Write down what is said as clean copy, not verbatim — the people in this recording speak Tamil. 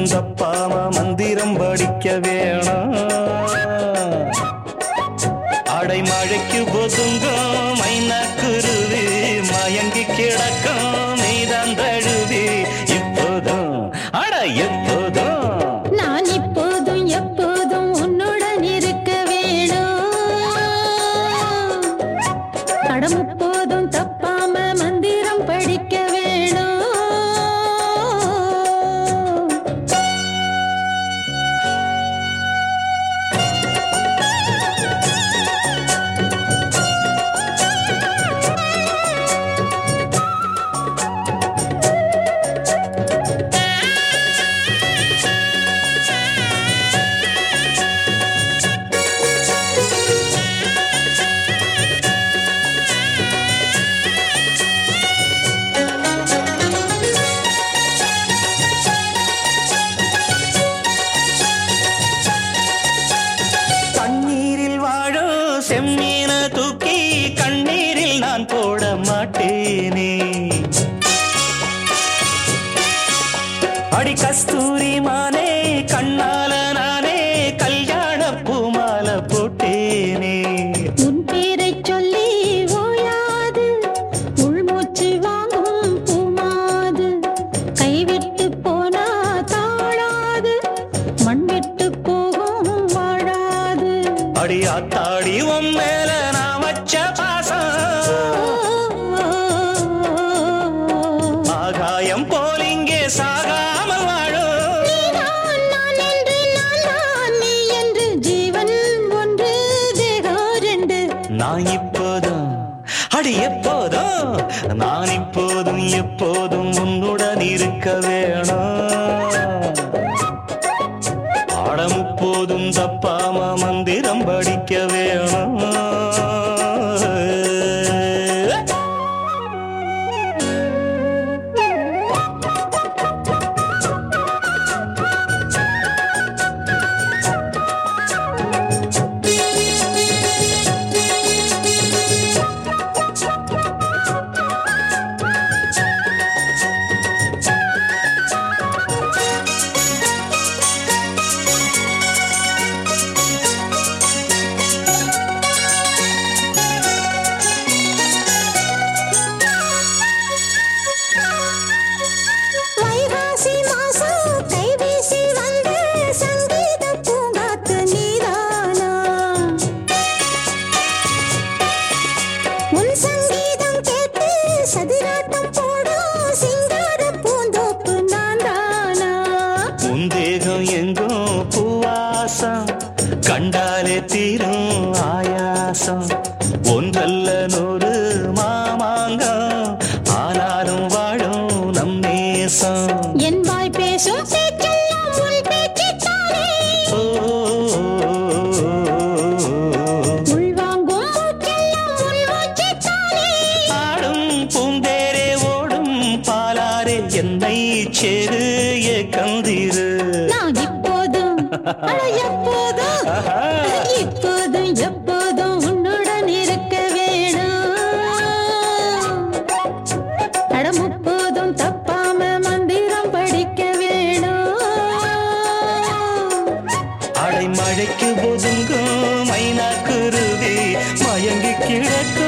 எப்போதும் தப்பாம மந்திரம் படிக்க வேணும். அடைமழைக்கு ஒதுங்கும் மைனா குருவி மயங்கி கிடக்கும் மீதான் தழுவி இப்போதும் அட எப்போதும் நான் இப்போதும் எப்போதும் உன்னுடன் இருக்க வேணும். படம் எப்போதும் தப்பாம மந்திரம் படிக்க வேணும். செம்மீன தூக்கி கண்ணீரில் நான் போட மாட்டேனே. அடி கஸ்தூரி மானே கண்ணால நானே கல்யாண பூமால போட்டேனே. உன் பேரை சொல்லி ஓயாது உள்மூச்சு வாங்கும் பூமாது. கைவிட்டு போனா தாழாது மண் விட்டு போகும் வாழாது. அடி ஆத்தாடி உன் மேல நான் வச்ச பாசம் ஆகாயம் போல் இங்கே சாகாம வாழும். நான் என்று நான் நீ என்று ஜீவன் ஒன்று தேகம் ரெண்டு. நான் இப்போதும் அடி எப்போதும் நான் இப்போதும் எப்போதும் உன்னுடன் இருக்க வேணும். பாடம் எப்போதும் தப்பாம மந்திரம் படிக்க வேணும். எங்கும் பூவாசம் கண்டாலே தீரும் ஆயாசம். ஒன்றல்ல நூறு மாமாங்கம் ஆனாலும் வாழும் நம் நேசம். என் வாய் பேசும் பேச்செல்லாம் உன் பேச்சுத்தானே. உள்வாங்கும் மூச்செல்லாம் உன் மூச்சுத்தானே. ஆடும் பூந்தேரே ஓடும் பாலாரே என்னை சேரு கந்திரு. நான் இப்போதும் எப்போதும் இப்போதும் எப்போதும் உன்னுடன் இருக்க வேணும். படம் எப்போதும் தப்பாம மந்திரம் படிக்க வேணும். அடைமழைக்கு ஒதுங்கும் மைனா குருவி மயங்கி கிடக்கும்